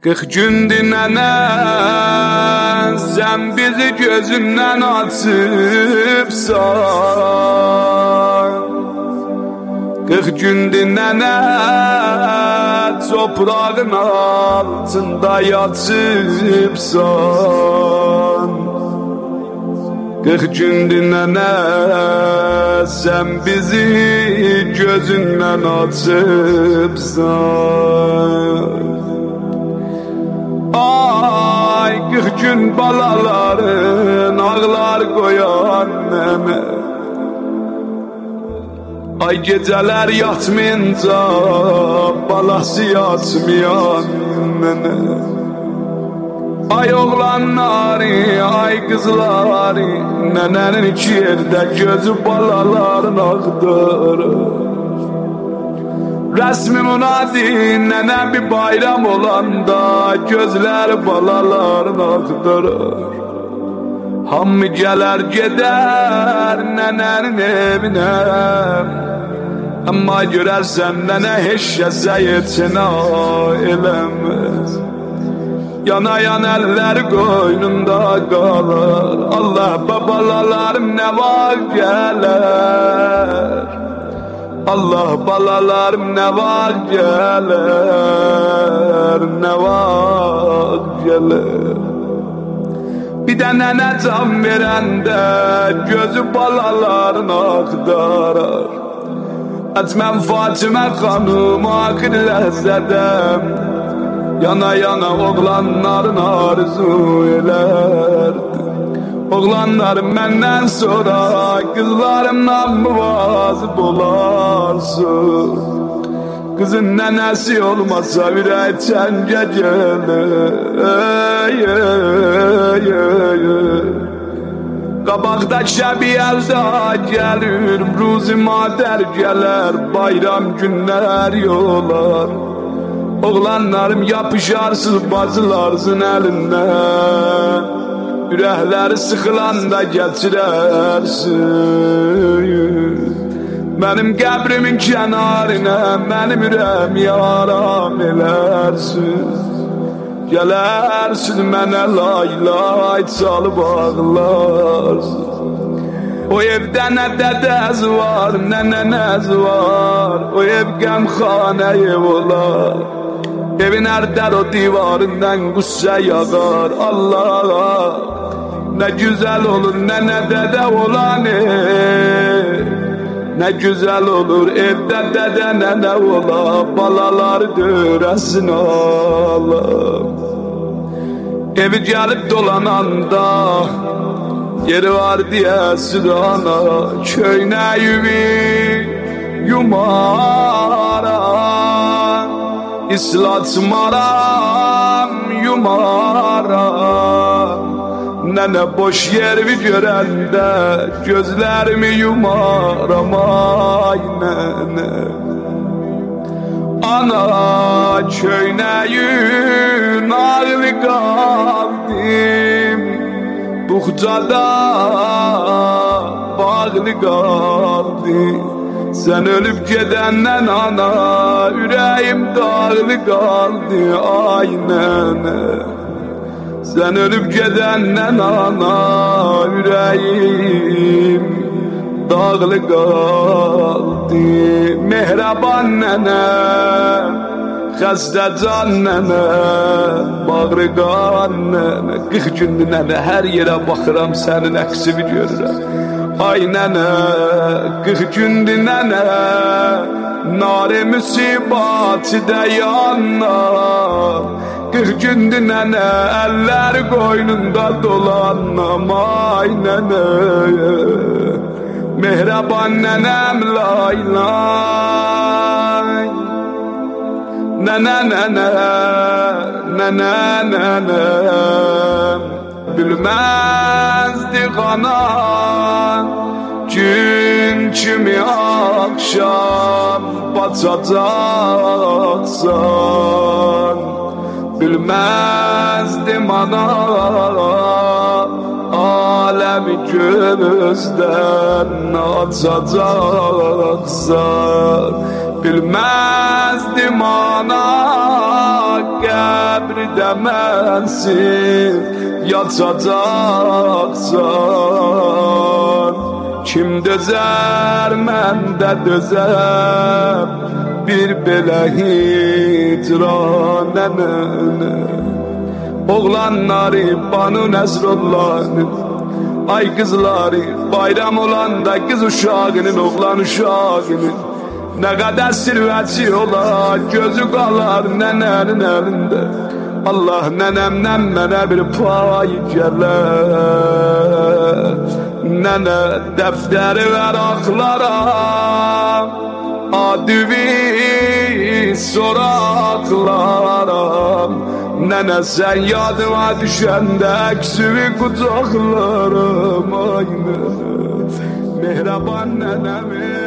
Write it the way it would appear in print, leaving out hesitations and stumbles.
40 gündür nənə, sən bizi gözündən açıbsan. 40 gündür nənə, toprağın altında yatıbsan. 40 gündür nənə, sən bizi gözündən açıbsan. Ay 40 gün balaların ağlar koyan nene. Ay geceler yatmayınca balası yatmayan nene. Ay oğlanları, ay kızları, nenenin iki yerde gözü balaların ağdırır. Resmi münadi nene bir bayram olanda gözler balaların ağdırır. Hamı gelir gider nenenin evine, ama görersen nene hiç yesayetine elemez. Yana yana eller koynunda kalır, Allah babalarım ne var gelir. Allah balalarım ne var gelir, ne var gelir. Bir de nene can verende gözü balaların aktarar. Etmem Fatime hanım akıl lezzedem, yana yana oğlanların arzu elerdi. Oğlanlarım benden sonra kızlarımdan muvazip olarsın. Kızın nenesi olmasa yüreğten gelir. Kabakta şebi elde gelir, ruzi mader gelir, bayram günler yolar. Oğlanlarım yapışarsız bazılarsın elinden, yürekleri sıkılanda getirersin. Benim qəbrimin kənarına mənim ürəm yaram elərsin. Gələrsin mənə lay lay çalıb ağlarsın. O evdə nə dədəz var, nə nənəz var, o ev qəmxanə ev olar. Evin ərdər o divarından qüssə yağar. Allah, nə güzel olur nənə dədə olan ev. Ne güzel olur evde dede nene ola, balalar döresin ala. Evi gelip dolananda yeri var diye sürana, köyne yüvi yumara, islatmaram yumara. Nene boş yerimi görende gözlerimi yumaram ay nene. Ana köyneyün ağlı kaldım, buhtada bağlı kaldım. Sen ölüp gidenden ana yüreğim dağlı kaldı ay nene. Sen ölüp gidenden ana yüreğim dağlı kaldı. Mehraban nene, xəstə can nene, bağrı qan nene. 40 gündür nene, her yere bakıram senin əksini görürəm. Ay nene, 40 gündür nene, nare müsibati de yanlar. 40 gündür nene, eller koynunda dolanam ay nene. Mehraban nenem lay lay. Nene nene, nene nene. Bilmezdi kanan, gün kimi akşam batacaksan. Bilmezdim ana, alemi gözden açacaksan. Bilmezdim ana, qəbrdə mənsin yatacaqsan. Kim dözər məndə dözər bir belə hicranə. Oğlanları Banu Nəsrullah'ın, ay kızları bayram olanda kız uşağının, oğlan uşağının ne kadar sirveti olar, gözü qalar nənənin əlində. Allah nənəmdən mənə bir pay gələr. Nənə dəftəri vəraqlara adüvi soraqlaram. Nənə sən yadıma düşəndə əksüvi qucaqlarım. Ay nənə, mehraban nənəmi